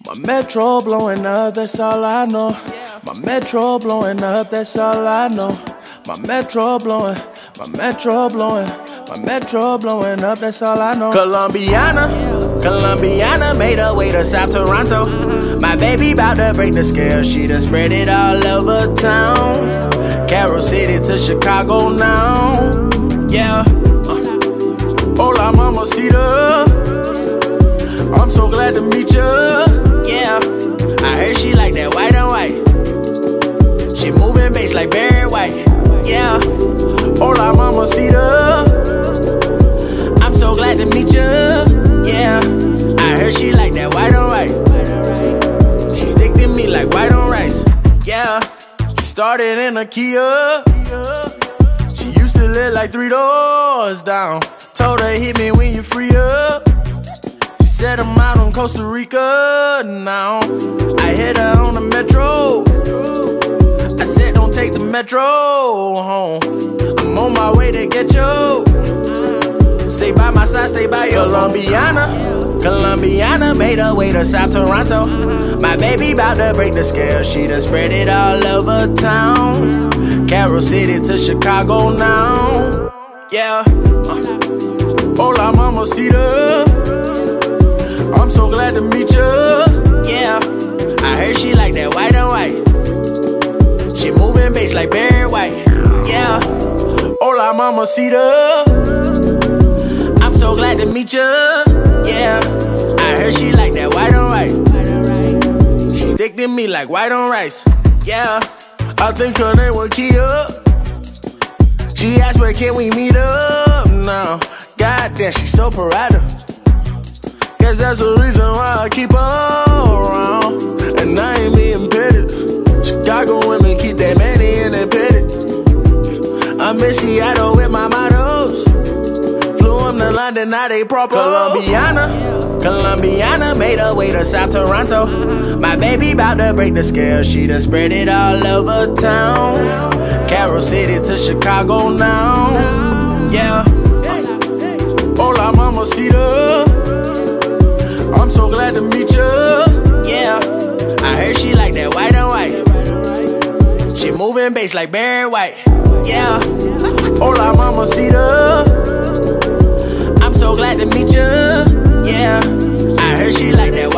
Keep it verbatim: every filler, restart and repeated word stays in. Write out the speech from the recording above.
My metro blowing up, that's all I know. My metro blowing up, that's all I know. My metro blowing, my metro blowing, my metro blowing up, that's all I know. Colombiana, Colombiana made her way to South Toronto. My baby bout to break the scale, she done spread it all over town. Carol City to Chicago now, yeah. Uh. Hola mamacita, I'm so glad to meet ya, yeah. I heard she like that white and white. She moving bass like Barry White, yeah. Hola mamacita, I'm so glad to meet ya, yeah. I heard she like that white and white. She stick to me like white on rice, yeah. She started in a Kia. She used to live like three doors down. Told her hit me when you free up. She said I'm out on Costa Rica now. I hit her on the metro. I said don't take the metro home. I'm on my way to get you. Stay by my side, stay by your Colombiana, Colombiana made her way to South Toronto. My baby bout to break the scale, she done spread it all over town. Carol City to Chicago now, yeah. Uh. Hola mamacita, I'm so glad to meet ya, yeah. I heard she like that white and white. She moving bass like Barry White, yeah. Hola mamacita, I'm so glad to meet ya, yeah. I heard she like that white and white. She stick to me like white on rice, yeah. I think her name was Kia. She asked where can we meet up now. Goddamn, she's so parada. Guess that's the reason why I keep her around. And I ain't being petted. Chicago women keep that money in their petted. I'm in Seattle with my models. Flew them to London, now they proper. Colombiana, Colombiana made her way to South Toronto. My baby bout to break the scale, she done spread it all over town. Carol City to Chicago now, yeah. Hola mamacita, I'm so glad to meet ya, yeah. I heard she like that white and white. She moving bass like Barry White, yeah. Hola mamacita, I'm so glad to meet ya, yeah. I heard she like that